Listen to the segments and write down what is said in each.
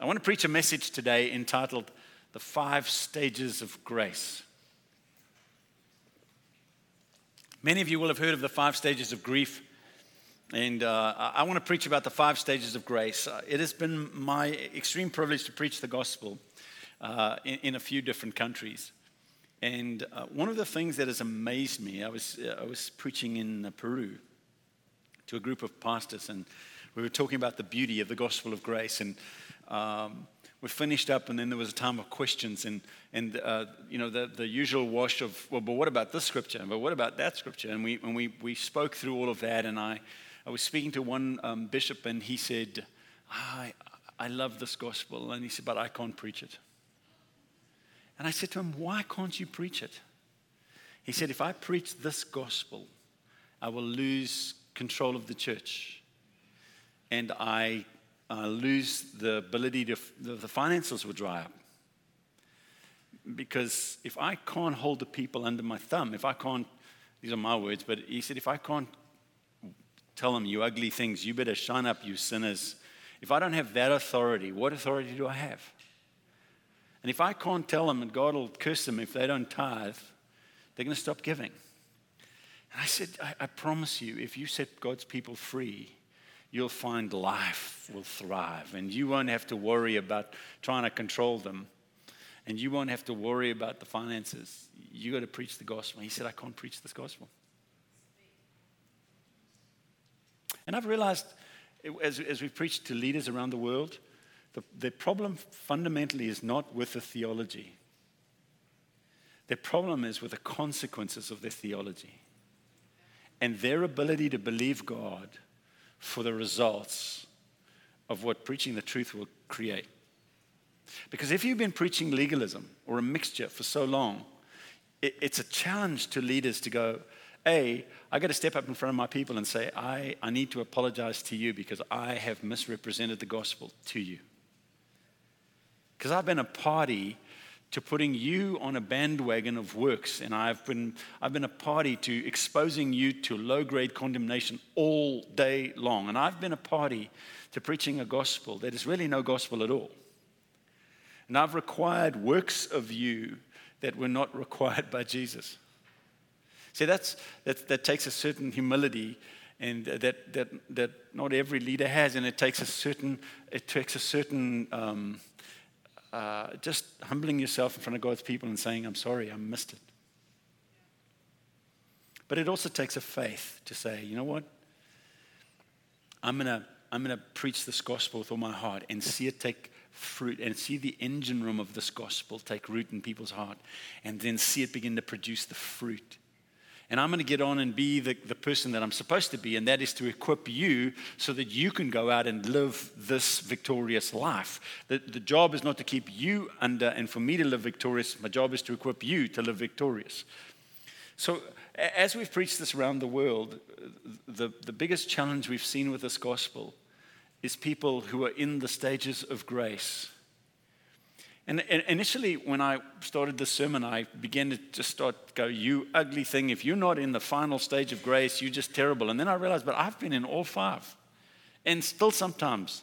I want to preach a message today entitled, The 5 Stages of Grace. Many of you will have heard of the 5 stages of grief, and I want to preach about the 5 stages of grace. It has been my extreme privilege to preach the gospel in a few different countries. And one of the things that has amazed me, I was preaching in Peru to a group of pastors, and we were talking about the beauty of the gospel of grace. And we finished up, and then there was a time of questions, and the usual wash of, well, but what about this scripture? But what about that scripture? And we spoke through all of that, and I was speaking to one bishop, and he said, I love this gospel. And he said, but I can't preach it. And I said to him, why can't you preach it? He said, if I preach this gospel, I will lose control of the church. And I lose the ability the finances will dry up. Because if I can't hold the people under my thumb, if I can't, these are my words, but he said, if I can't tell them, you ugly things, you better shine up, you sinners. If I don't have that authority, what authority do I have? And if I can't tell them, and God will curse them if they don't tithe, they're going to stop giving. And I said, I promise you, if you set God's people free, you'll find life will thrive, and you won't have to worry about trying to control them, and you won't have to worry about the finances. You got to preach the gospel. He said, I can't preach this gospel. And I've realized, as we preach to leaders around the world, the problem fundamentally is not with the theology. Their problem is with the consequences of their theology and their ability to believe God for the results of what preaching the truth will create. Because if you've been preaching legalism or a mixture for so long, it's a challenge to leaders to go, I got to step up in front of my people and say, I need to apologize to you because I have misrepresented the gospel to you. Because I've been a party to putting you on a bandwagon of works, and I've been a party to exposing you to low-grade condemnation all day long. And I've been a party to preaching a gospel that is really no gospel at all. And I've required works of you that were not required by Jesus. See, that takes a certain humility, and that not every leader has, and it takes a certain just humbling yourself in front of God's people and saying, I'm sorry, I missed it. But it also takes a faith to say, you know what? I'm gonna preach this gospel with all my heart and see it take fruit and see the engine room of this gospel take root in people's heart and then see it begin to produce the fruit. And I'm going to get on and be the person that I'm supposed to be, and that is to equip you so that you can go out and live this victorious life. The job is not to keep you under and for me to live victorious. My job is to equip you to live victorious. So as we've preached this around the world, the biggest challenge we've seen with this gospel is people who are in the stages of grace. And initially, when I started this sermon, I began to just go, you ugly thing, if you're not in the final stage of grace, you're just terrible. And then I realized, but I've been in all 5, and still sometimes.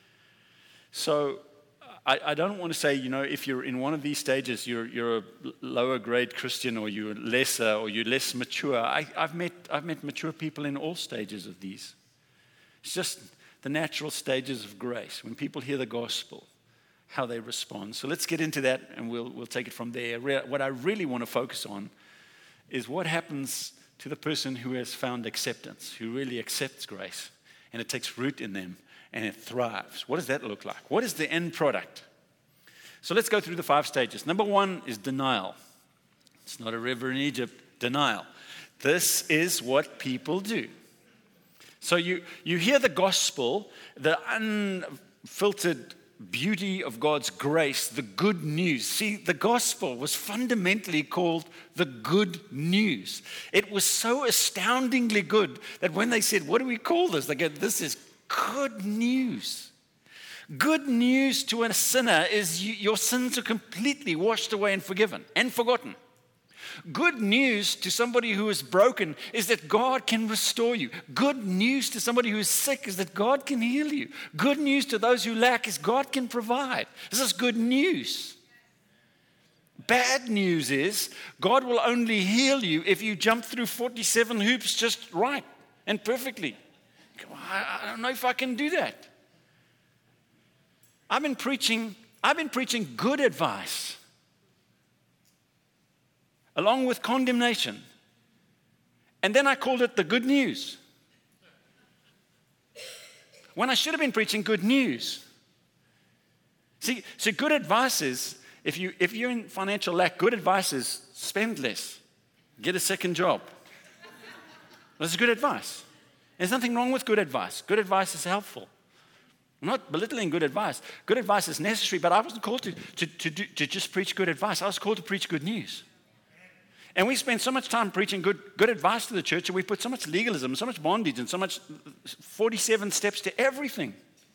So I don't want to say, if you're in one of these stages, you're a lower grade Christian, or you're lesser, or you're less mature. I've met mature people in all stages of these. It's just the natural stages of grace. When people hear the gospel, how they respond. So let's get into that, and we'll take it from there. What I really want to focus on is what happens to the person who has found acceptance, who really accepts grace, and it takes root in them, and it thrives. What does that look like? What is the end product? So let's go through the 5 stages. Number 1 is denial. It's not a river in Egypt. Denial. This is what people do. So you hear the gospel, the unfiltered beauty of God's grace, the good news. See, the gospel was fundamentally called the good news. It was so astoundingly good that when they said, what do we call this? They go, this is good news. Good news to a sinner is your sins are completely washed away and forgiven and forgotten. Good news to somebody who is broken is that God can restore you. Good news to somebody who is sick is that God can heal you. Good news to those who lack is God can provide. This is good news. Bad news is God will only heal you if you jump through 47 hoops just right and perfectly. I don't know if I can do that. I've been preaching good advice along with condemnation. And then I called it the good news. When I should have been preaching good news. See, so good advice is, if you're in financial lack, good advice is spend less, get a second job. That's good advice. There's nothing wrong with good advice. Good advice is helpful. I'm not belittling good advice. Good advice is necessary, but I wasn't called to just preach good advice. I was called to preach good news. And we spend so much time preaching good advice to the church, and we put so much legalism, so much bondage, and so much 47 steps to everything.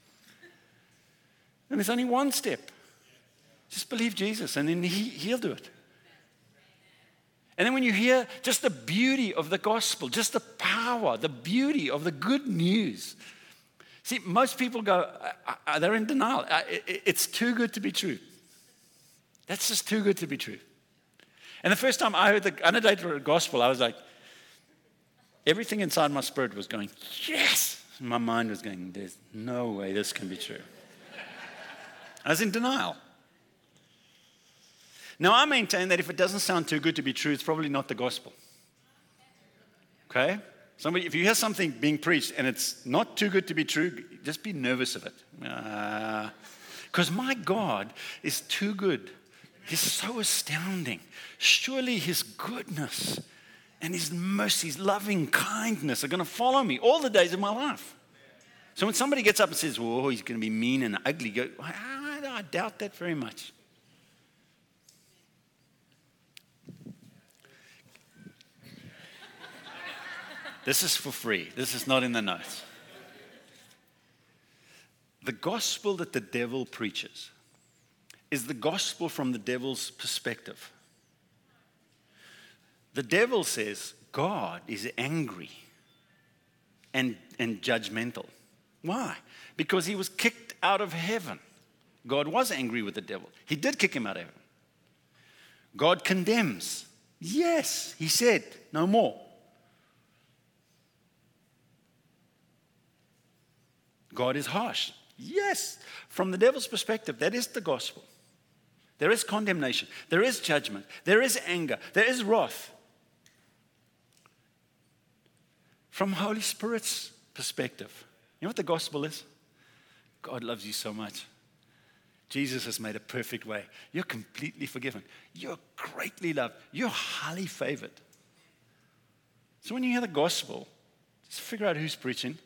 And there's only one step. Just believe Jesus, and then He'll do it. And then when you hear just the beauty of the gospel, just the power, the beauty of the good news. See, most people go, they're in denial. It's too good to be true. That's just too good to be true. And the first time I heard the unadulterated gospel, I was like, everything inside my spirit was going, yes. And my mind was going, there's no way this can be true. I was in denial. Now, I maintain that if it doesn't sound too good to be true, it's probably not the gospel. Okay? If you hear something being preached and it's not too good to be true, just be nervous of it. Because my God is too good. He's so astounding. Surely His goodness and His mercy, His loving kindness are going to follow me all the days of my life. So when somebody gets up and says, "Whoa, he's going to be mean and ugly," go, I doubt that very much. This is for free. This is not in the notes. The gospel that the devil preaches is the gospel from the devil's perspective. The devil says God is angry and judgmental. Why? Because He was kicked out of heaven. God was angry with the devil. He did kick him out of heaven. God condemns. Yes, He said, no more. God is harsh. Yes, from the devil's perspective, that is the gospel. There is condemnation. There is judgment. There is anger. There is wrath. From Holy Spirit's perspective, you know what the gospel is? God loves you so much. Jesus has made a perfect way. You're completely forgiven. You're greatly loved. You're highly favored. So when you hear the gospel, just figure out who's preaching.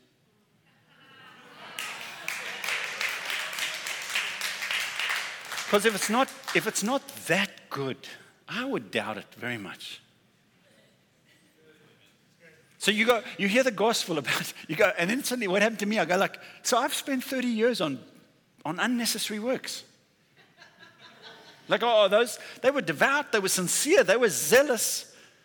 Because if it's not that good, I would doubt it very much. So you hear the gospel about, you go, and then suddenly what happened to me? I go like, so I've spent 30 years on unnecessary works. Like, they were devout, they were sincere, they were zealous.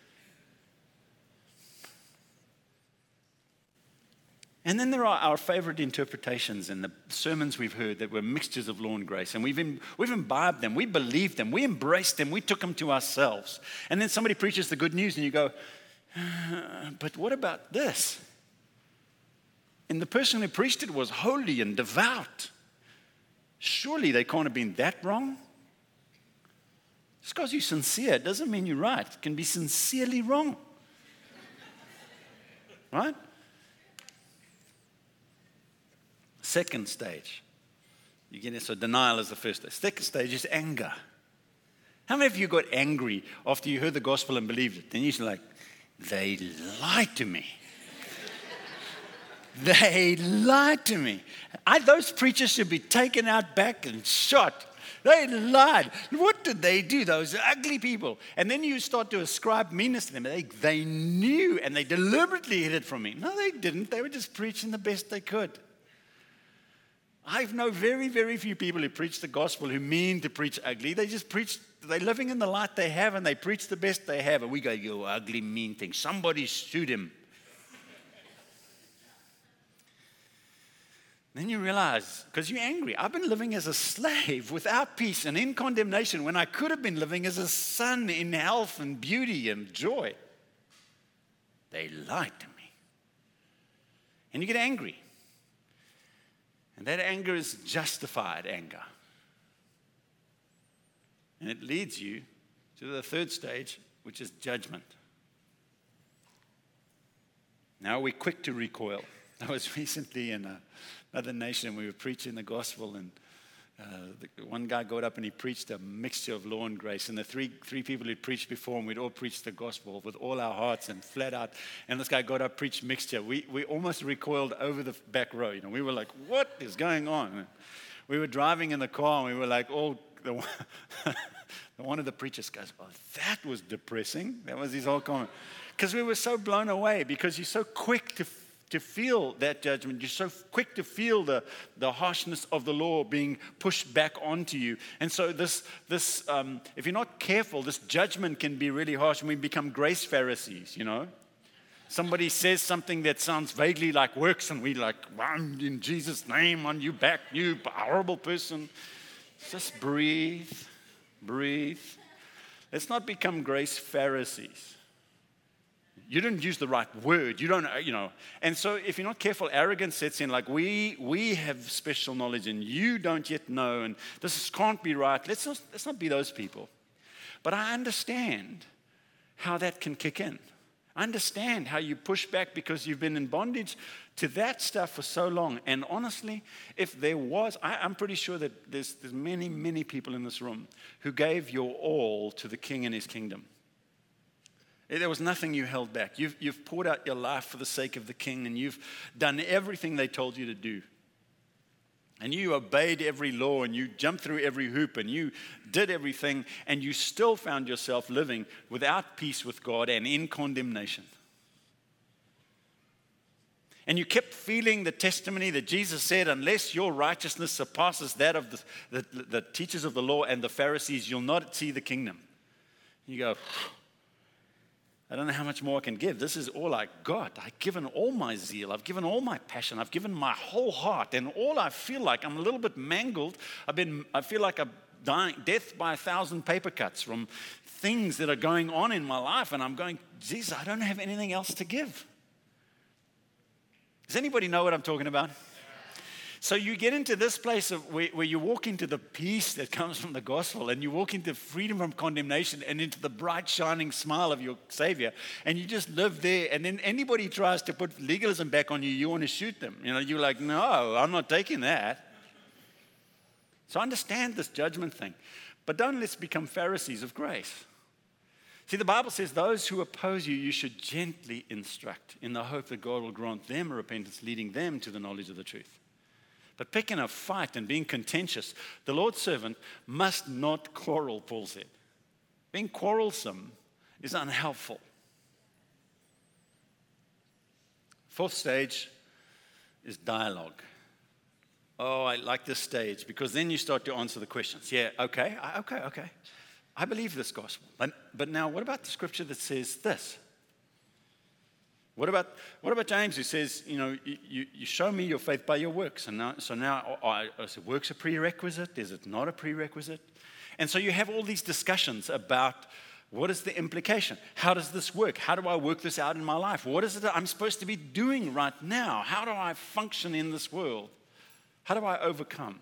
And then there are our favorite interpretations and the sermons we've heard that were mixtures of law and grace. And we've imbibed them, we believed them, we embraced them, we took them to ourselves. And then somebody preaches the good news and you go, but what about this? And the person who preached it was holy and devout. Surely they can't have been that wrong. Just because you're sincere doesn't mean you're right. It can be sincerely wrong. Right? Second stage. You get it? So denial is the first stage. Second stage is anger. How many of you got angry after you heard the gospel and believed it? Then you're like, they lied to me. They lied to me. Those preachers should be taken out back and shot. They lied. What did they do, those ugly people? And then you start to ascribe meanness to them. They knew and they deliberately hid it from me. No, they didn't. They were just preaching the best they could. I know very, very few people who preach the gospel who mean to preach ugly. They just preach, they're living in the light they have, and they preach the best they have. And we go, you ugly, mean thing. Somebody shoot him. Then you realize, because you're angry, I've been living as a slave without peace and in condemnation when I could have been living as a son in health and beauty and joy. They lied to me. And you get angry. And that anger is justified anger. And it leads you to the third stage, which is judgment. Now we're quick to recoil. I was recently in another nation. We were preaching the gospel, and one guy got up and he preached a mixture of law and grace. And the three people who'd preached before him, we'd all preached the gospel with all our hearts and flat out. And this guy got up, preached mixture. We almost recoiled over the back row. We were like, what is going on? And we were driving in the car, and we were like, one of the preachers goes, oh, that was depressing. That was his whole comment. Because we were so blown away, because you're so quick to feel that judgment. You're so quick to feel the harshness of the law being pushed back onto you. And so this if you're not careful, this judgment can be really harsh, and we become grace Pharisees, Somebody says something that sounds vaguely like works, and we like, in Jesus' name on you back, you horrible person. Just breathe. Let's not become grace Pharisees. You didn't use the right word. You don't, And so if you're not careful, arrogance sets in, like we have special knowledge and you don't yet know, and this can't be right. Let's not be those people. But I understand how that can kick in. I understand how you push back because you've been in bondage to that stuff for so long. And honestly, if there was, I'm pretty sure that there's many, many people in this room who gave your all to the King and his kingdom. There was nothing you held back. You've poured out your life for the sake of the King, and you've done everything they told you to do. And you obeyed every law, and you jumped through every hoop, and you did everything, and you still found yourself living without peace with God and in condemnation. And you kept feeling the testimony that Jesus said, unless your righteousness surpasses that of the teachers of the law and the Pharisees, you'll not see the kingdom. You go, I don't know how much more I can give. This is all I got. I've given all my zeal. I've given all my passion. I've given my whole heart. And all I feel like, I'm a little bit mangled. I feel like I'm dying, death by 1,000 paper cuts from things that are going on in my life. And I'm going, Jesus, I don't have anything else to give. Does anybody know what I'm talking about? So you get into this place of where you walk into the peace that comes from the gospel, and you walk into freedom from condemnation and into the bright, shining smile of your Savior, and you just live there. And then anybody tries to put legalism back on you, you want to shoot them. You're like, no, I'm not taking that. So I understand this judgment thing, but don't let's become Pharisees of grace. See, the Bible says those who oppose you, you should gently instruct in the hope that God will grant them a repentance, leading them to the knowledge of the truth. But picking a fight and being contentious, the Lord's servant must not quarrel, Paul said. Being quarrelsome is unhelpful. Fourth stage is dialogue. Oh, I like this stage because then you start to answer the questions. Yeah, okay. I believe this gospel. But now what about the scripture that says this? What about James who says, you show me your faith by your works. And now is works a prerequisite? Is it not a prerequisite? And so you have all these discussions about what is the implication? How does this work? How do I work this out in my life? What is it that I'm supposed to be doing right now? How do I function in this world? How do I overcome?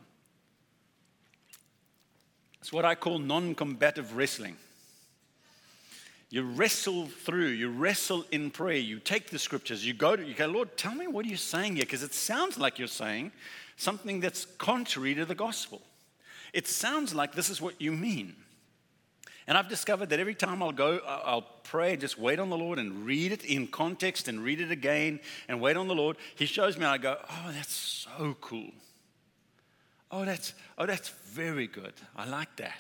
It's what I call non-combative wrestling. You wrestle through, you wrestle in prayer, you take the scriptures, you go, Lord, tell me what you're saying here, because it sounds like you're saying something that's contrary to the gospel. It sounds like this is what you mean. And I've discovered that every time I'll pray and just wait on the Lord and read it in context and read it again and wait on the Lord, He shows me and I go, oh, that's so cool. Oh, that's very good. I like that.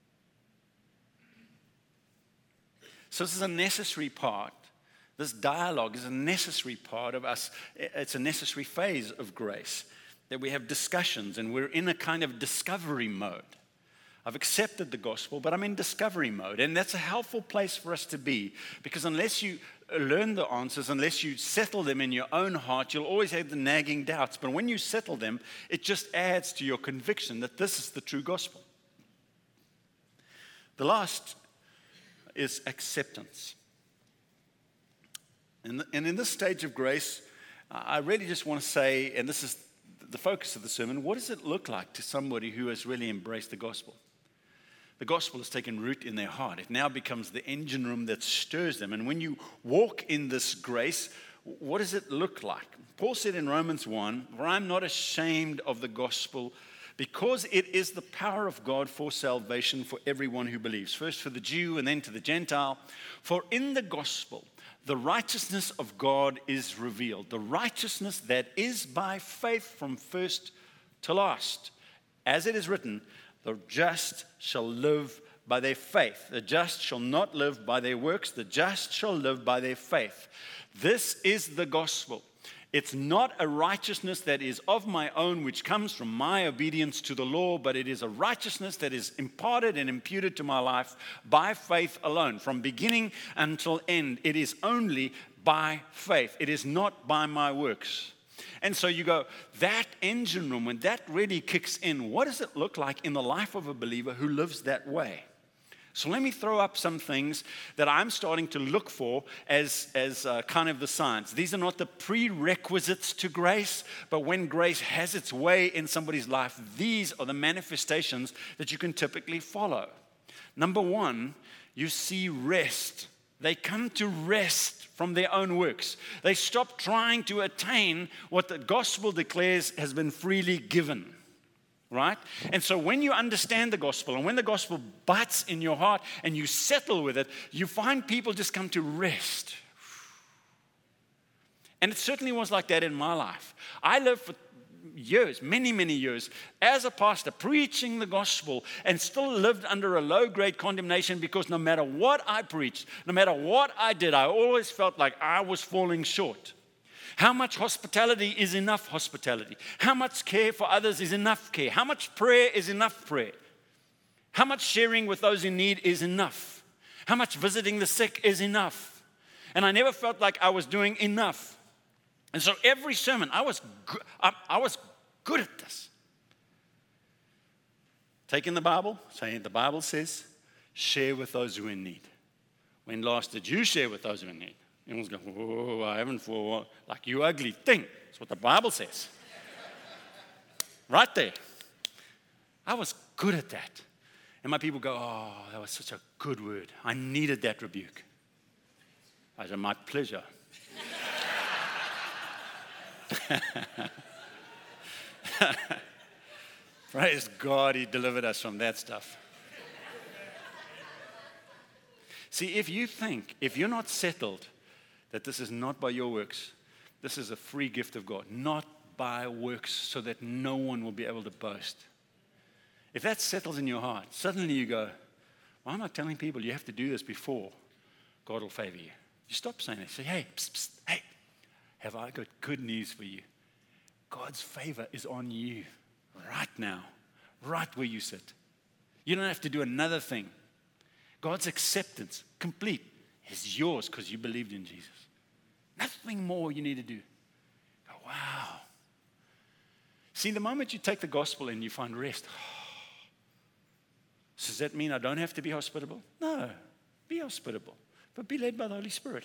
So this is a necessary part. This dialogue is a necessary part of us. It's a necessary phase of grace. that we have discussions and we're in a kind of discovery mode. I've accepted the gospel, but I'm in discovery mode. And that's a helpful place for us to be, because unless you learn the answers, unless you settle them in your own heart, you'll always have the nagging doubts. But when you settle them, it just adds to your conviction that this is the true gospel. The last is acceptance. And in this stage of grace, I really just want to say, and this is the focus of the sermon, what does it look like to somebody who has really embraced the gospel? The gospel has taken root in their heart. It now becomes the engine room that stirs them. And when you walk in this grace, what does it look like? Paul said in Romans 1, "For I'm not ashamed of the gospel, because it is the power of God for salvation for everyone who believes." First for the Jew and then to the Gentile. "For in the gospel, the righteousness of God is revealed, the righteousness that is by faith from first to last. As it is written, the just shall live by their faith. The just shall not live by their works. The just shall live by their faith." This is the gospel. It's not a righteousness that is of my own, which comes from my obedience to the law, but it is a righteousness that is imparted and imputed to my life by faith alone. From beginning until end, it is only by faith. It is not by my works. And so you go, that engine room, when that really kicks in, what does it look like in the life of a believer who lives that way? So let me throw up some things that I'm starting to look for as kind of the science. These are not the prerequisites to grace, but when grace has its way in somebody's life, these are the manifestations that you can typically follow. Number one, you see rest. They come to rest from their own works. They stop trying to attain what the gospel declares has been freely given. Right? And so when you understand the gospel, and when the gospel bites in your heart and you settle with it, you find people just come to rest. And it certainly was like that in my life. I lived for years, many, many years, as a pastor, preaching the gospel, and still lived under a low-grade condemnation, because no matter what I preached, no matter what I did, I always felt like I was falling short. How much hospitality is enough hospitality? How much care for others is enough care? How much prayer is enough prayer? How much sharing with those in need is enough? How much visiting the sick is enough? And I never felt like I was doing enough. And so every sermon, I was good at this. Taking the Bible, saying the Bible says, share with those who are in need. When last did you share with those who are in need? Everyone's going, "Oh, I haven't for a while." Like, you ugly thing. That's what the Bible says. Right there. I was good at that. And my people go, "Oh, that was such a good word. I needed that rebuke." I said, "My pleasure." Praise God, He delivered us from that stuff. See, if you're not settled that this is not by your works, this is a free gift of God, not by works, so that no one will be able to boast. If that settles in your heart, suddenly you go, "Why am I telling people you have to do this before God will favor you?" You stop saying it. Say, "Hey, psst, psst, hey, have I got good news for you? God's favor is on you right now, right where you sit. You don't have to do another thing. God's acceptance, complete, is yours because you believed in Jesus. Nothing more you need to do." Go, wow. See, the moment you take the gospel and you find rest, does that mean I don't have to be hospitable? No, be hospitable, but be led by the Holy Spirit.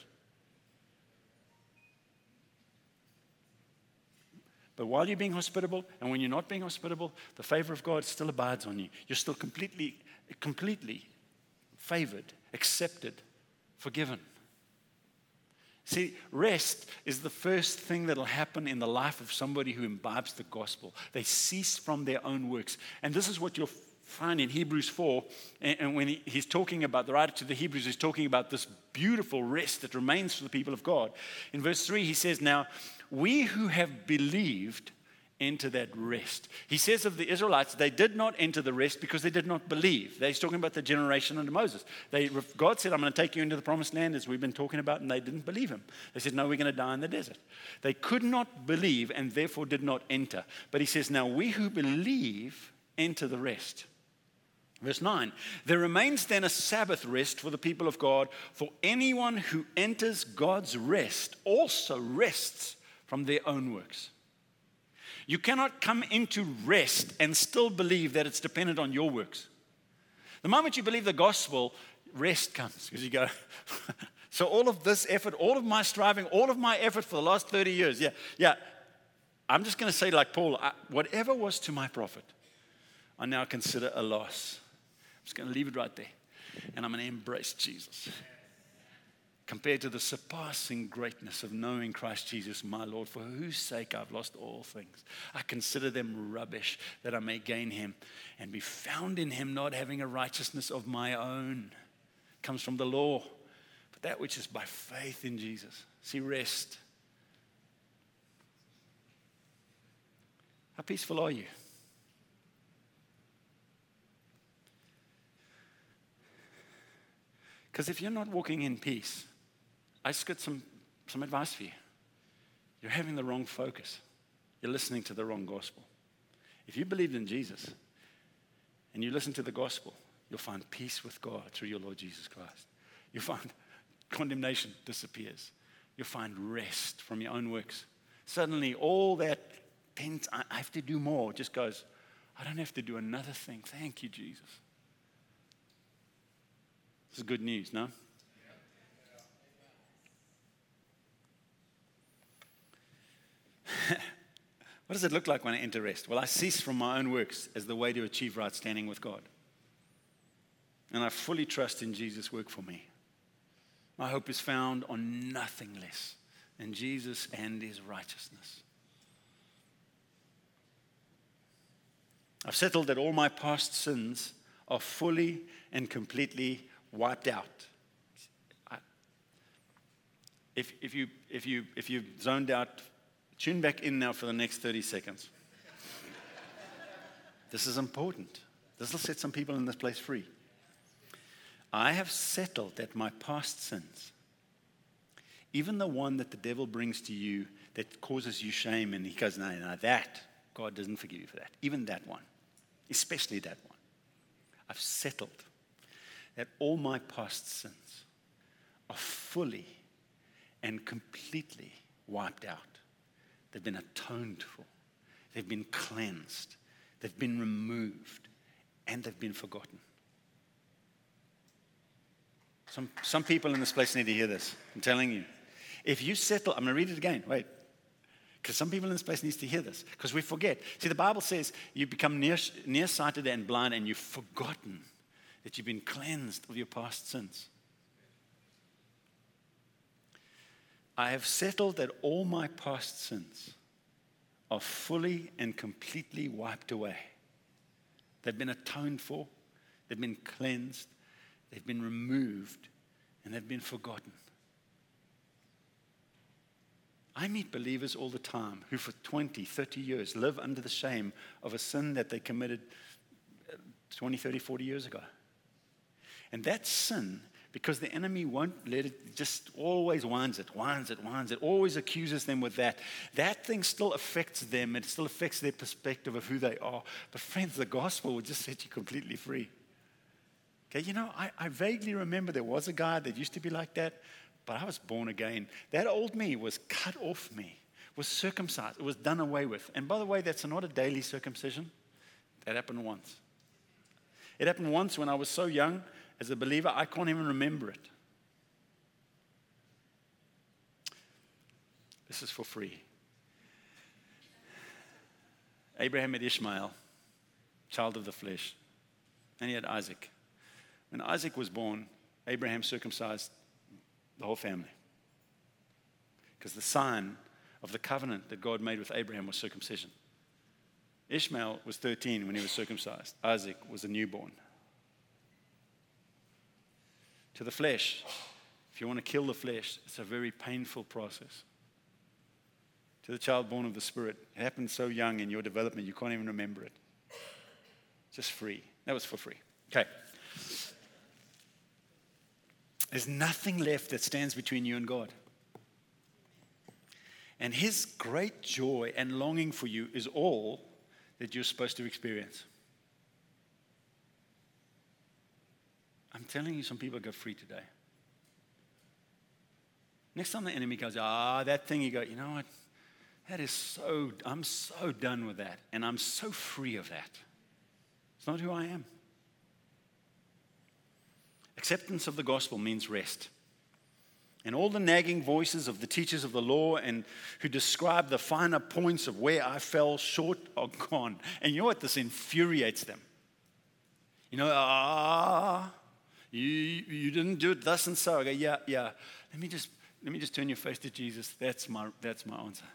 But while you're being hospitable, and when you're not being hospitable, the favor of God still abides on you. You're still completely favored, accepted, forgiven. See, rest is the first thing that will happen in the life of somebody who imbibes the gospel. They cease from their own works. And this is what you'll find in Hebrews 4. And when he's talking about, the writer to the Hebrews is talking about this beautiful rest that remains for the people of God. In verse 3, he says, "Now, we who have believed enter that rest. He says of the Israelites, they did not enter the rest because they did not believe. He's talking about the generation under Moses. God said, I'm going to take you into the promised land, as we've been talking about, and they didn't believe him. They said, no, we're going to die in the desert. They could not believe and therefore did not enter. But he says, now we who believe enter the rest. Verse 9, there remains then a Sabbath rest for the people of God, for anyone who enters God's rest also rests from their own works. You cannot come into rest and still believe that it's dependent on your works. The moment you believe the gospel, rest comes, because you go, so all of this effort, all of my striving, all of my effort for the last 30 years, I'm just going to say like Paul, whatever was to my profit, I now consider a loss. I'm just going to leave it right there. And I'm going to embrace Jesus. Compared to the surpassing greatness of knowing Christ Jesus, my Lord, for whose sake I've lost all things. I consider them rubbish, that I may gain him and be found in him, not having a righteousness of my own. It comes from the law, but that which is by faith in Jesus. See, rest. How peaceful are you? Because if you're not walking in peace, I just got some advice for you. You're having the wrong focus. You're listening to the wrong gospel. If you believed in Jesus and you listen to the gospel, you'll find peace with God through your Lord Jesus Christ. You'll find condemnation disappears. You'll find rest from your own works. Suddenly all that tense, I have to do more, just goes, I don't have to do another thing. Thank you, Jesus. This is good news, no? What does it look like when I enter rest? Well, I cease from my own works as the way to achieve right standing with God. And I fully trust in Jesus' work for me. My hope is found on nothing less than Jesus and his righteousness. I've settled that all my past sins are fully and completely wiped out. If you zoned out, tune back in now for the next 30 seconds. This is important. This will set some people in this place free. I have settled that my past sins, even the one that the devil brings to you that causes you shame, and he goes, no, that, God doesn't forgive you for that. Even that one, especially that one. I've settled that all my past sins are fully and completely wiped out. They've been atoned for. They've been cleansed. They've been removed. And they've been forgotten. Some people in this place need to hear this. I'm telling you. If you settle, I'm going to read it again. Wait. Because some people in this place need to hear this. Because we forget. See, the Bible says you become nearsighted and blind, and you've forgotten that you've been cleansed of your past sins. I have settled that all my past sins are fully and completely wiped away. They've been atoned for, they've been cleansed, they've been removed, and they've been forgotten. I meet believers all the time who for 20, 30 years live under the shame of a sin that they committed 20, 30, 40 years ago. And that sin, because the enemy won't let it, just always whines it, always accuses them with that. That thing still affects them. It still affects their perspective of who they are. But friends, the gospel will just set you completely free. Okay, I vaguely remember there was a guy that used to be like that, but I was born again. That old me was cut off me, was circumcised. It was done away with. And by the way, that's not a daily circumcision. That happened once. It happened once when I was so young. As a believer, I can't even remember it. This is for free. Abraham had Ishmael, child of the flesh, and he had Isaac. When Isaac was born, Abraham circumcised the whole family. Because the sign of the covenant that God made with Abraham was circumcision. Ishmael was 13 when he was circumcised. Isaac was a newborn. To the flesh, if you want to kill the flesh, it's a very painful process. to the child born of the Spirit. It happened so young in your development, you can't even remember it. Just free. That was for free. Okay. There's nothing left that stands between you and God. And His great joy and longing for you is all that you're supposed to experience. I'm telling you, some people go free today. Next time the enemy goes, that thing, you go, you know what? I'm so done with that. And I'm so free of that. It's not who I am. Acceptance of the gospel means rest. And all the nagging voices of the teachers of the law and who describe the finer points of where I fell short are gone. And you know what? This infuriates them. You know, you didn't do it thus and so. I go, yeah. Let me just turn your face to Jesus. That's my answer.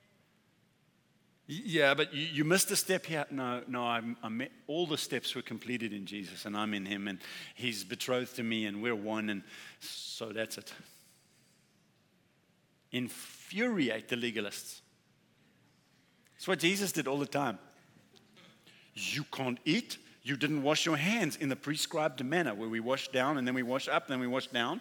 Yeah, but you missed a step here. No, all the steps were completed in Jesus, and I'm in Him, and He's betrothed to me, and we're one, and so that's it. Infuriate the legalists. That's what Jesus did all the time. You can't eat. You didn't wash your hands in the prescribed manner, where we wash down, and then we wash up, and then we wash down.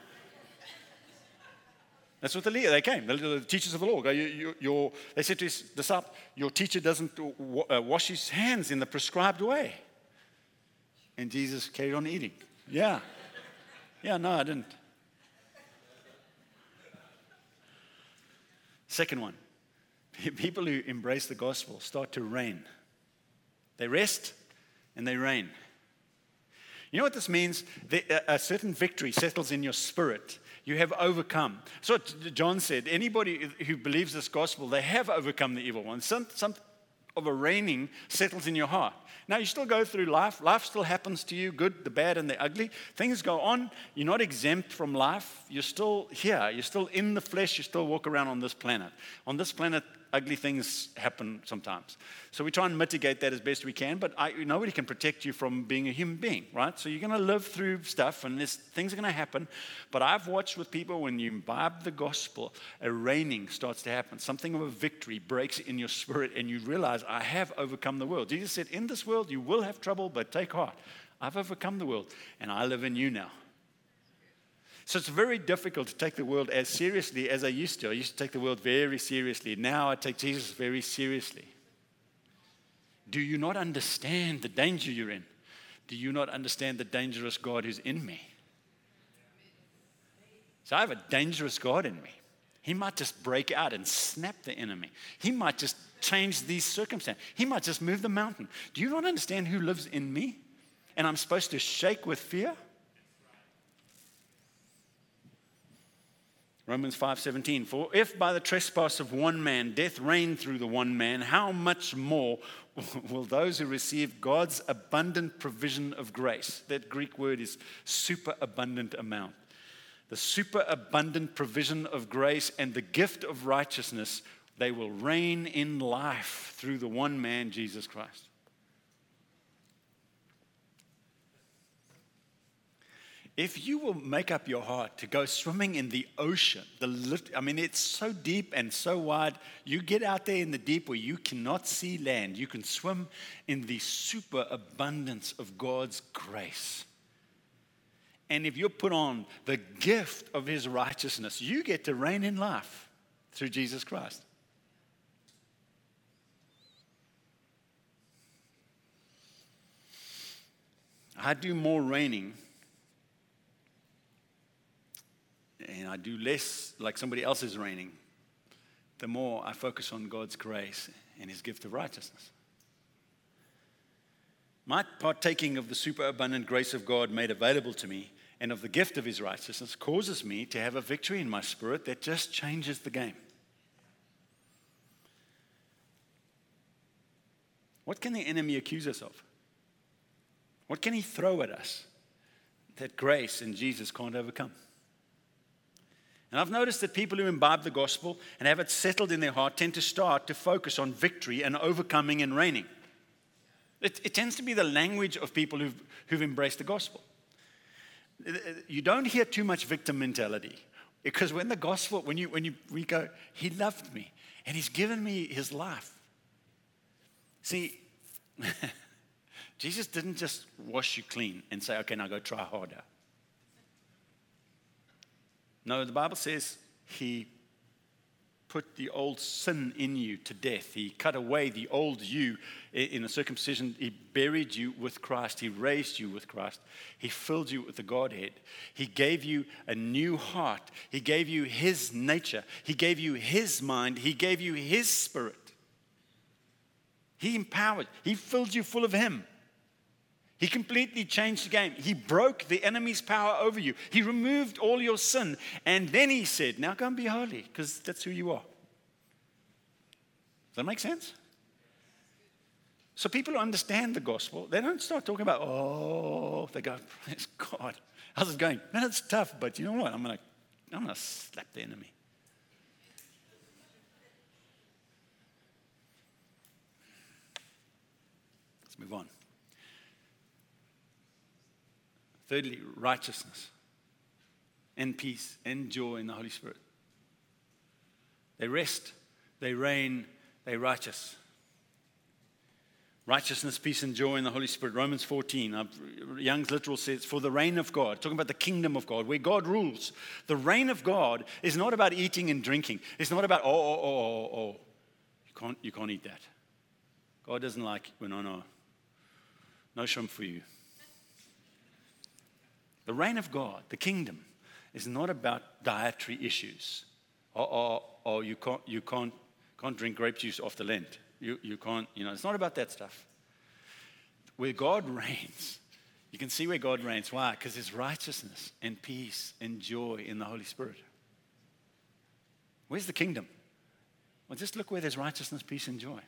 That's what they came. The teachers of the law. They said to His disciples, your teacher doesn't wash his hands in the prescribed way. And Jesus carried on eating. Yeah, no, I didn't. Second one, people who embrace the gospel start to reign. They rest and they reign. You know what this means? A certain victory settles in your spirit. You have overcome. So what John said, anybody who believes this gospel, they have overcome the evil one. Some of a reigning settles in your heart. Now, you still go through life. Life still happens to you, good, the bad, and the ugly. Things go on. You're not exempt from life. You're still here. You're still in the flesh. You still walk around on this planet. On this planet, ugly things happen sometimes. So we try and mitigate that as best we can, but nobody can protect you from being a human being, right? So you're going to live through stuff, and things are going to happen. But I've watched with people, when you imbibe the gospel, a reigning starts to happen. Something of a victory breaks in your spirit, and you realize, I have overcome the world. Jesus said, in this world you will have trouble, but take heart. I've overcome the world, and I live in you now. So it's very difficult to take the world as seriously as I used to. I used to take the world very seriously. Now I take Jesus very seriously. Do you not understand the danger you're in? Do you not understand the dangerous God who's in me? So I have a dangerous God in me. He might just break out and snap the enemy. He might just change these circumstances. He might just move the mountain. Do you not understand who lives in me? And I'm supposed to shake with fear? Romans 5:17, for if by the trespass of one man death reigned through the one man, how much more will those who receive God's abundant provision of grace? That Greek word is superabundant amount. The superabundant provision of grace and the gift of righteousness, they will reign in life through the one man, Jesus Christ. If you will make up your heart to go swimming in the ocean, it's so deep and so wide. You get out there in the deep where you cannot see land. You can swim in the superabundance of God's grace. And if you put on the gift of His righteousness, you get to reign in life through Jesus Christ. I do more reigning, and I do less like somebody else is reigning, the more I focus on God's grace and His gift of righteousness. My partaking of the superabundant grace of God made available to me and of the gift of His righteousness causes me to have a victory in my spirit that just changes the game. What can the enemy accuse us of? What can he throw at us that grace and Jesus can't overcome? And I've noticed that people who imbibe the gospel and have it settled in their heart tend to start to focus on victory and overcoming and reigning. It tends to be the language of people who've embraced the gospel. You don't hear too much victim mentality, because when the gospel, when you go, He loved me, And he's given me his life. See, Jesus didn't just wash you clean and say, okay, now go try harder. No, the Bible says he put the old sin in you to death. He cut away the old you in the circumcision. He buried you with Christ. He raised you with Christ. He filled you with the Godhead. He gave you a new heart. He gave you his nature. He gave you his mind. He gave you his spirit. He empowered. He filled you full of him. He completely changed the game. He broke the enemy's power over you. He removed all your sin. And then he said, now go and be holy, because that's who you are. Does that make sense? So people who understand the gospel, they don't start talking about, oh, they go, praise God. How's it going? Man, it's tough, but you know what? I'm gonna slap the enemy. Let's move on. Thirdly, righteousness and peace and joy in the Holy Spirit. They rest, they reign, they're righteous. Righteousness, peace, and joy in the Holy Spirit. Romans 14, Young's Literal says, for the reign of God, talking about the kingdom of God, where God rules. The reign of God is not about eating and drinking. It's not about, you can't eat that. God doesn't like, no shrimp for you. The reign of God, the kingdom, is not about dietary issues. You can't drink grape juice after Lent. You can't, it's not about that stuff. Where God reigns, you can see where God reigns. Why? Because there's righteousness and peace and joy in the Holy Spirit. Where's the kingdom? Well, just look where there's righteousness, peace, and joy.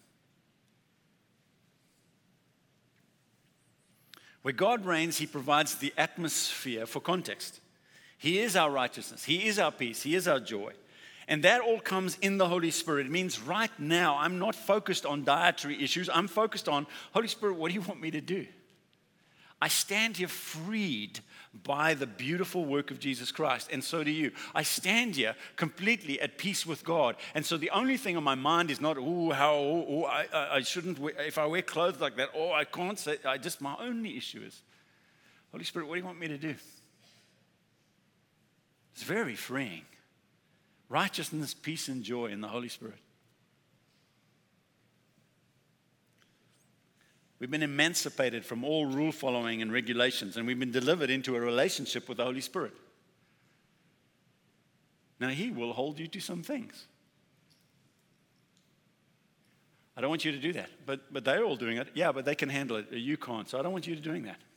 Where God reigns, he provides the atmosphere for context. He is our righteousness. He is our peace. He is our joy. And that all comes in the Holy Spirit. It means right now, I'm not focused on dietary issues. I'm focused on, Holy Spirit, what do you want me to do? I stand here freed by the beautiful work of Jesus Christ, and so do you. I stand here completely at peace with God, and so the only thing on my mind is not, I shouldn't, if I wear clothes like that, I can't say, my only issue is, Holy Spirit, what do you want me to do? It's very freeing. Righteousness, peace, and joy in the Holy Spirit. We've been emancipated from all rule following and regulations, and we've been delivered into a relationship with the Holy Spirit. Now, he will hold you to some things. I don't want you to do that, but they're all doing it. Yeah, but they can handle it. You can't, so I don't want you to doing that.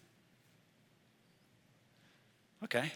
Okay.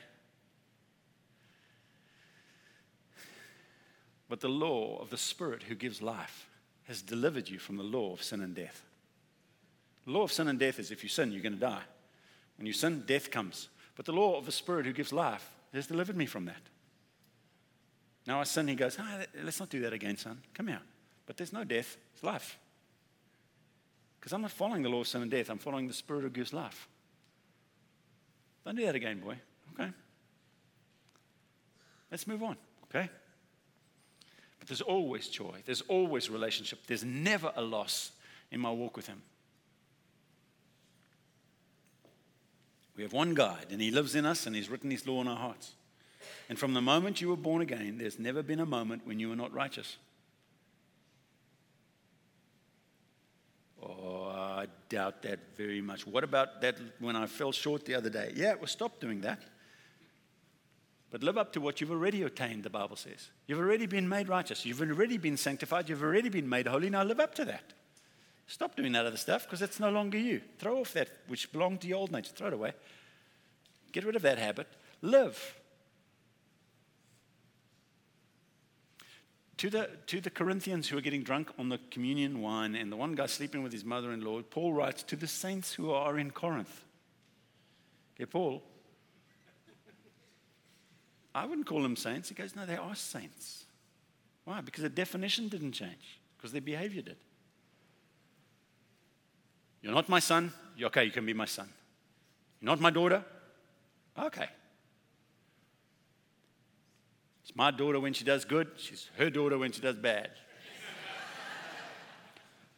But the law of the Spirit who gives life has delivered you from the law of sin and death. The law of sin and death is if you sin, you're going to die. When you sin, death comes. But the law of the Spirit who gives life has delivered me from that. Now I sin, he goes, let's not do that again, son. Come here. But there's no death, it's life. Because I'm not following the law of sin and death. I'm following the Spirit who gives life. Don't do that again, boy. Okay? Let's move on, okay? But there's always joy. There's always relationship. There's never a loss in my walk with him. We have one guide, and he lives in us, and he's written his law in our hearts. And from the moment you were born again, there's never been a moment when you were not righteous. I doubt that very much. What about that when I fell short the other day? Yeah, well, stop doing that. But live up to what you've already attained, the Bible says. You've already been made righteous. You've already been sanctified. You've already been made holy. Now live up to that. Stop doing that other stuff because it's no longer you. Throw off that which belonged to your old nature. Throw it away. Get rid of that habit. Live. To the Corinthians who are getting drunk on the communion wine and the one guy sleeping with his mother-in-law, Paul writes to the saints who are in Corinth. Okay, Paul, I wouldn't call them saints. He goes, no, they are saints. Why? Because the definition didn't change. Because their behavior did. You're not my son? Okay, you can be my son. You're not my daughter? Okay. It's my daughter when she does good. She's her daughter when she does bad.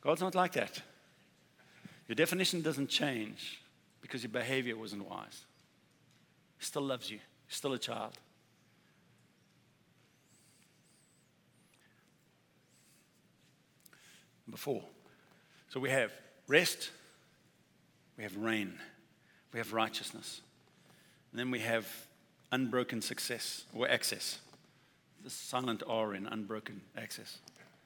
God's not like that. Your definition doesn't change because your behavior wasn't wise. He still loves you. You're still a child. Number 4. So we have rest, we have reign, we have righteousness, and then we have unbroken success or access. The silent R in unbroken access.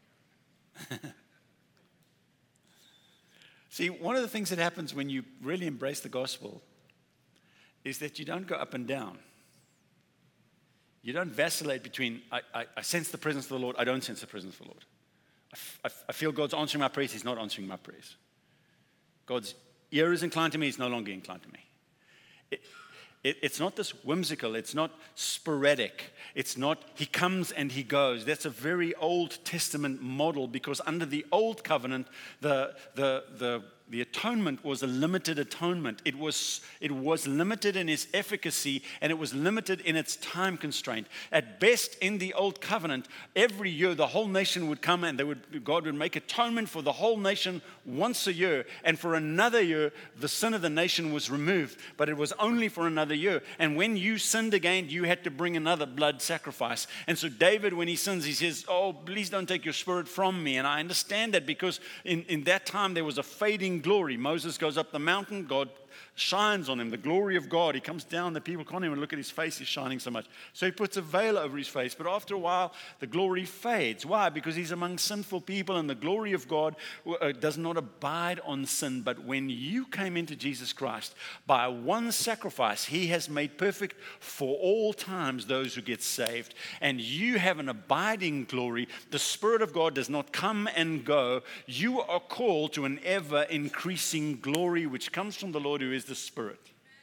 See, one of the things that happens when you really embrace the gospel is that you don't go up and down. You don't vacillate between, I sense the presence of the Lord, I don't sense the presence of the Lord. I feel God's answering my prayers, He's not answering my prayers. God's ear is inclined to me, He's no longer inclined to me. It's not this whimsical, it's not sporadic, it's not He comes and He goes. That's a very Old Testament model, because under the Old Covenant, the atonement was a limited atonement. It was limited in its efficacy, and it was limited in its time constraint. At best, in the Old Covenant, every year the whole nation would come and God would make atonement for the whole nation once a year, and for another year the sin of the nation was removed, but it was only for another year. And when you sinned again, you had to bring another blood sacrifice. And so David, when he sins, he says, "Oh, please don't take your spirit from me." And I understand that, because in that time there was a fading glory. Moses goes up the mountain, God shines on him, the glory of God. He comes down, the people can't even look at his face, he's shining so much. So he puts a veil over his face, but after a while, the glory fades. Why? Because he's among sinful people, and the glory of God does not abide on sin. But when you came into Jesus Christ, by one sacrifice, He has made perfect for all times those who get saved. And you have an abiding glory. The Spirit of God does not come and go. You are called to an ever-increasing glory, which comes from the Lord, who is the Spirit.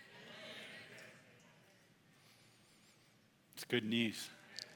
It's good news.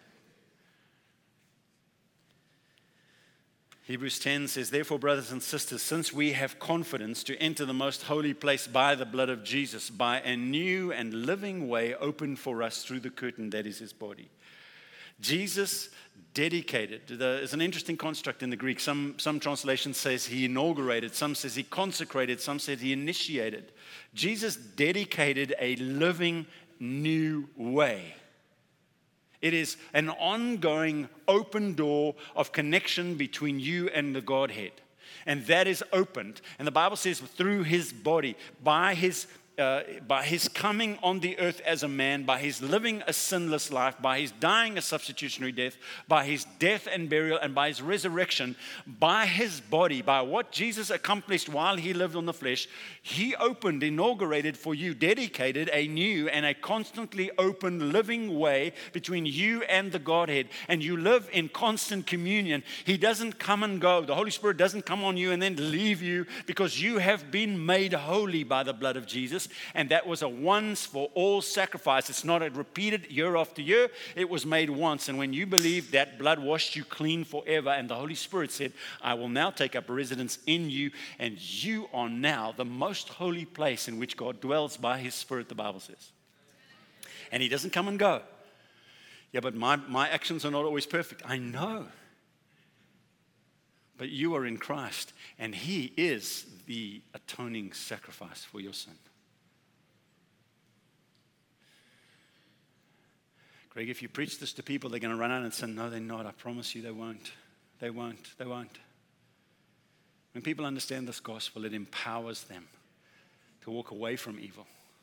Hebrews 10 says, "Therefore, brothers and sisters, since we have confidence to enter the most holy place by the blood of Jesus, by a new and living way opened for us through the curtain that is His body." Jesus dedicated. There's an interesting construct in the Greek. Some translation says He inaugurated, some says He consecrated, some said He initiated. Jesus dedicated a living new way. It is an ongoing open door of connection between you and the Godhead. And that is opened. And the Bible says through His body, by His coming on the earth as a man, by His living a sinless life, by His dying a substitutionary death, by His death and burial, and by His resurrection, by His body, by what Jesus accomplished while He lived on the flesh, He opened, inaugurated for you, dedicated a new and a constantly open living way between you and the Godhead. And you live in constant communion. He doesn't come and go. The Holy Spirit doesn't come on you and then leave you, because you have been made holy by the blood of Jesus. And that was a once for all sacrifice. It's not a repeated year after year. It was made once. And when you believe, that blood washed you clean forever. And the Holy Spirit said, "I will now take up residence in you." And you are now the most holy place in which God dwells by His Spirit, the Bible says. And He doesn't come and go. Yeah, but my actions are not always perfect. I know. But you are in Christ, and He is the atoning sacrifice for your sin. Greg, if you preach this to people, they're going to run out and say, "No, they're not. I promise you they won't. They won't. They won't." When people understand this gospel, it empowers them to walk away from evil.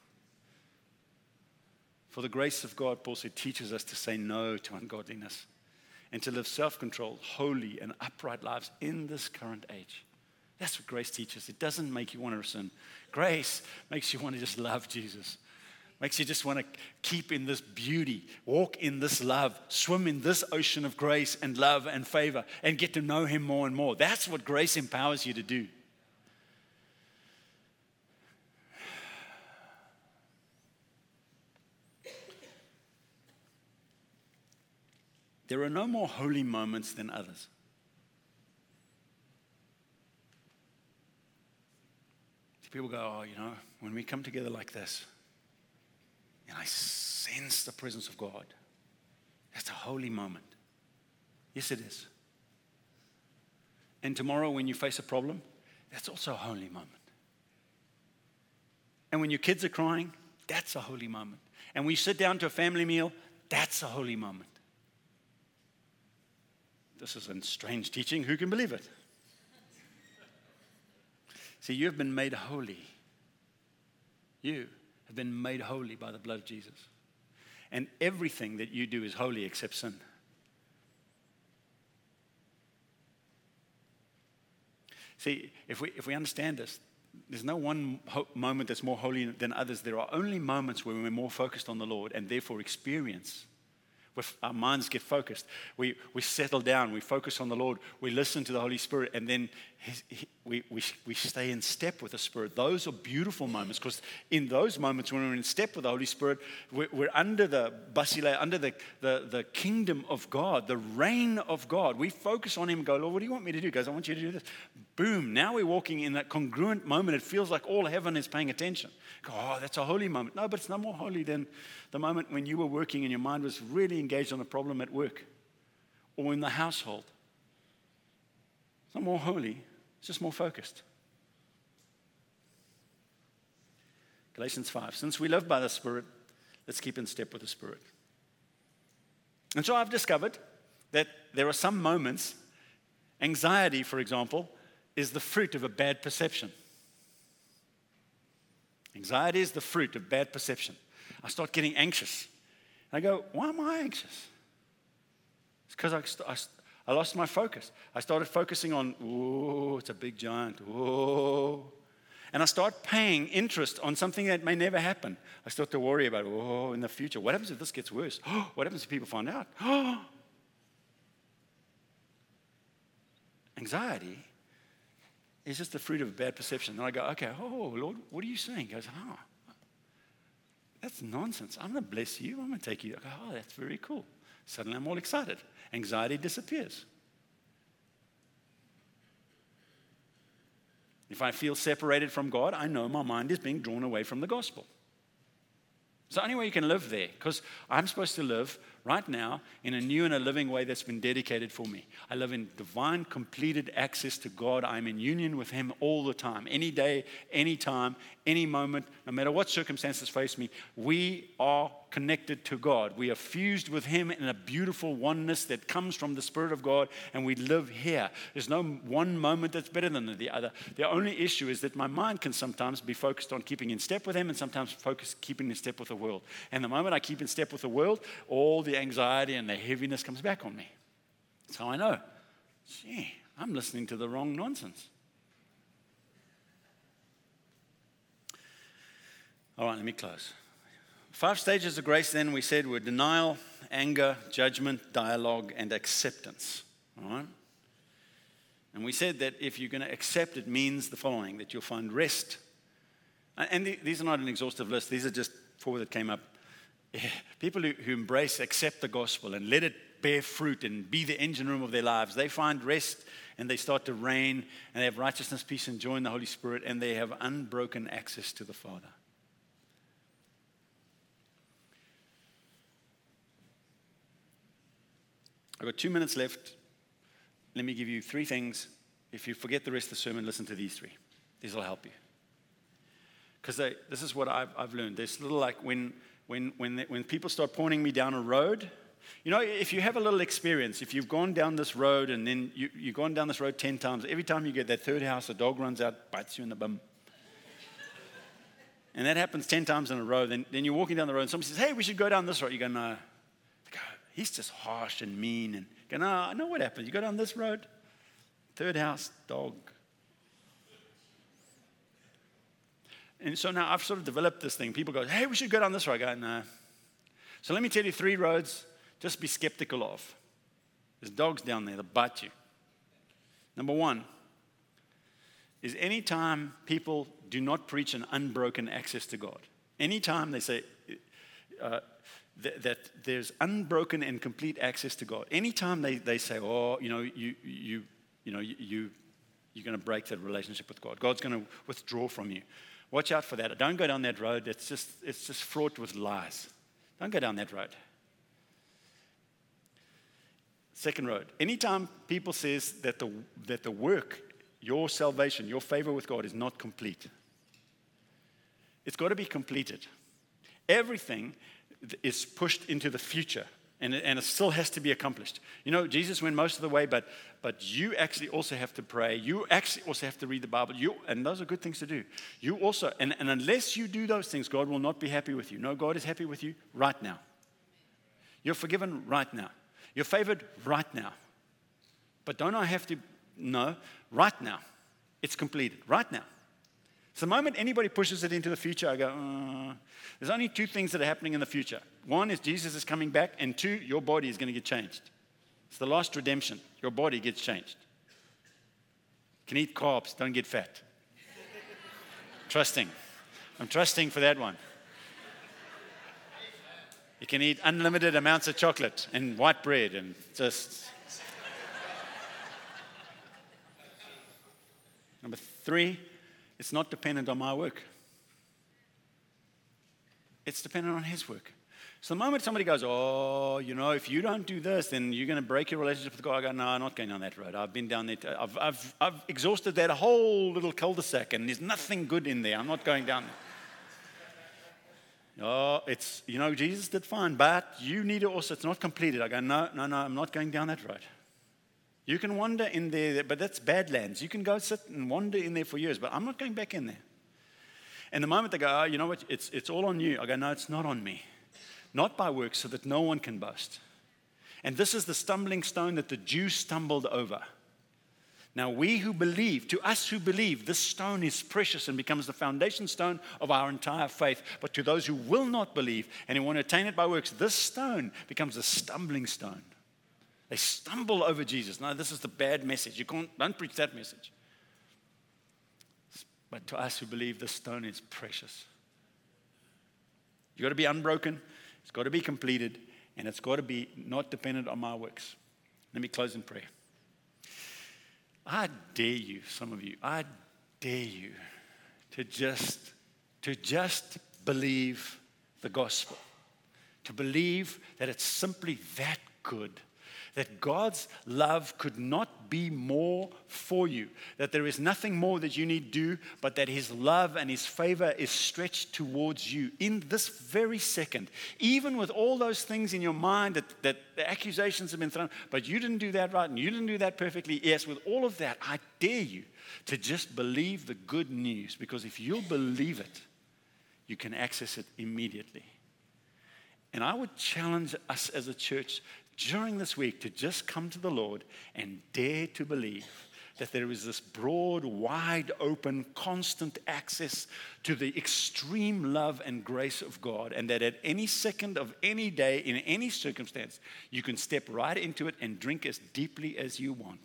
For the grace of God, Paul said, teaches us to say no to ungodliness and to live self-controlled, holy, and upright lives in this current age. That's what grace teaches. It doesn't make you want to sin. Grace makes you want to just love Jesus. Makes you just want to keep in this beauty, walk in this love, swim in this ocean of grace and love and favor, and get to know Him more and more. That's what grace empowers you to do. There are no more holy moments than others. People go, "Oh, when we come together like this, and I sense the presence of God, that's a holy moment." Yes, it is. And tomorrow when you face a problem, that's also a holy moment. And when your kids are crying, that's a holy moment. And when you sit down to a family meal, that's a holy moment. This is a strange teaching. Who can believe it? See, you have been made holy. You have been made holy by the blood of Jesus. And everything that you do is holy except sin. See, if we understand this, there's no one moment that's more holy than others. There are only moments where we're more focused on the Lord and therefore experience. Our minds get focused. We settle down. We focus on the Lord. We listen to the Holy Spirit, and then we stay in step with the Spirit. Those are beautiful moments, because in those moments when we're in step with the Holy Spirit, we're under the basile, under the kingdom of God, the reign of God. We focus on Him and go, Lord, what do you want me to do? He goes, I want you to do this. Boom. Now we're walking in that congruent moment. It feels like all heaven is paying attention. Go, oh, that's a holy moment. No, but it's no more holy than the moment when you were working and your mind was really engaged on a problem at work or in the household. It's not more holy, it's just more focused. Galatians 5. Since we live by the Spirit, let's keep in step with the Spirit. And so I've discovered that there are some moments, anxiety, for example, is the fruit of a bad perception. Anxiety is the fruit of bad perception. I start getting anxious. I go, why am I anxious? It's because I lost my focus. I started focusing on, oh, it's a big giant, oh. And I start paying interest on something that may never happen. I start to worry about, oh, in the future, what happens if this gets worse? Oh, what happens if people find out? Oh. Anxiety is just the fruit of a bad perception. And I go, okay, oh, Lord, what are you saying? He goes, oh, that's nonsense. I'm going to bless you. I'm going to take you. I go, oh, that's very cool. Suddenly I'm all excited. Anxiety disappears. If I feel separated from God, I know my mind is being drawn away from the gospel. It's the only way you can live there, because I'm supposed to live right now in a new and a living way that's been dedicated for me. I live in divine, completed access to God. I'm in union with Him all the time, any day, any time, any moment, no matter what circumstances face me. We are connected to God. We are fused with Him in a beautiful oneness that comes from the Spirit of God, and we live here. There's no one moment that's better than the other. The only issue is that my mind can sometimes be focused on keeping in step with Him and sometimes keeping in step with the world. And the moment I keep in step with the world, all the anxiety and the heaviness comes back on me. That's how I know. Gee, I'm listening to the wrong nonsense. All right, let me close. 5 stages of grace, then, we said, were denial, anger, judgment, dialogue, and acceptance. All right? And we said that if you're going to accept, it means the following, that you'll find rest. And these are not an exhaustive list. These are just 4 that came up. People who embrace, accept the gospel and let it bear fruit and be the engine room of their lives, they find rest and they start to reign, and they have righteousness, peace, and joy in the Holy Spirit, and they have unbroken access to the Father. I've got 2 minutes left. Let me give you 3 things. If you forget the rest of the sermon, listen to these 3. These will help you. Because this is what I've learned. There's little like when people start pointing me down a road, you know, if you have a little experience, if you've gone down this road and then you've gone down this road 10 times, every time you get that third house, a dog runs out, bites you in the bum. And that happens 10 times in a row. Then you're walking down the road and somebody says, hey, we should go down this road. You go, no. Go, he's just harsh and mean. And you go, no, I know what happens. You go down this road, third house, dog. And so now I've sort of developed this thing. People go, hey, we should go down this road. I go, no. So let me tell you 3 roads just be skeptical of. There's dogs down there that bite you. Number 1 is anytime people do not preach an unbroken access to God. Anytime they say that there's unbroken and complete access to God. Anytime they say, oh, you're going to break that relationship with God. God's going to withdraw from you. Watch out for that. Don't go down that road. It's just fraught with lies. Don't go down that road. Second road. Anytime people says that the work, your salvation, your favor with God is not complete, it's got to be completed. Everything is pushed into the future, and it still has to be accomplished. You know, Jesus went most of the way, but you actually also have to pray. You actually also have to read the Bible. And those are good things to do. You also, and unless you do those things, God will not be happy with you. No, God is happy with you right now. You're forgiven right now. You're favored right now. But don't I have to? No, right now. It's completed, right now. So the moment anybody pushes it into the future, I go, there's only two things that are happening in the future. One is Jesus is coming back, and two, your body is going to get changed. It's the last redemption. Your body gets changed. You can eat carbs, don't get fat. Trusting. I'm trusting for that one. You can eat unlimited amounts of chocolate and white bread and just. Number 3, it's not dependent on my work. It's dependent on His work. So the moment somebody goes, oh, you know, if you don't do this, then you're going to break your relationship with God. I go, no, I'm not going down that road. I've been down there. I've exhausted that whole little cul-de-sac, and there's nothing good in there. I'm not going down there. Oh, it's, you know, Jesus did fine, but you need to also, it's not completed. I go, no, I'm not going down that road. You can wander in there, but that's Badlands. You can go sit and wander in there for years, but I'm not going back in there. And the moment they go, oh, you know what, it's all on you. I go, no, it's not on me. Not by works, so that no one can boast. And this is the stumbling stone that the Jews stumbled over. Now we who believe, to us who believe, this stone is precious and becomes the foundation stone of our entire faith. But to those who will not believe and who want to attain it by works, this stone becomes a stumbling stone. They stumble over Jesus. No, this is the bad message. Don't preach that message. But to us who believe, this stone is precious. You've got to be unbroken. It's got to be completed. And it's got to be not dependent on my works. Let me close in prayer. I dare you, some of you, I dare you to just believe the gospel. To believe that it's simply that good. That God's love could not be more for you. That there is nothing more that you need to do, but that His love and His favor is stretched towards you in this very second. Even with all those things in your mind that the accusations have been thrown, but you didn't do that right and you didn't do that perfectly. Yes, with all of that, I dare you to just believe the good news. Because if you'll believe it, you can access it immediately. And I would challenge us as a church during this week to just come to the Lord and dare to believe that there is this broad, wide open, constant access to the extreme love and grace of God, and that at any second of any day, in any circumstance, you can step right into it and drink as deeply as you want.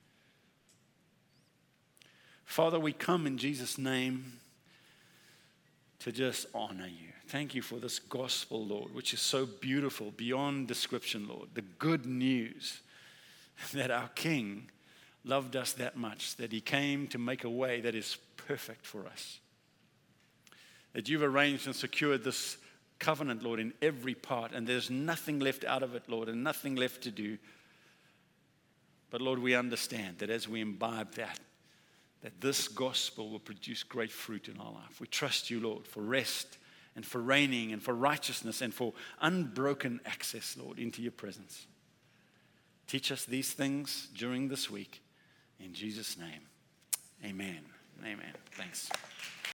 Father, we come in Jesus' name to just honor you. Thank you for this gospel, Lord, which is so beautiful beyond description, Lord. The good news that our King loved us that much, that He came to make a way that is perfect for us. That you've arranged and secured this covenant, Lord, in every part, and there's nothing left out of it, Lord, and nothing left to do. But Lord, we understand that as we imbibe that this gospel will produce great fruit in our life. We trust you, Lord, for rest and for reigning and for righteousness and for unbroken access, Lord, into your presence. Teach us these things during this week. In Jesus' name, amen. Amen. Thanks.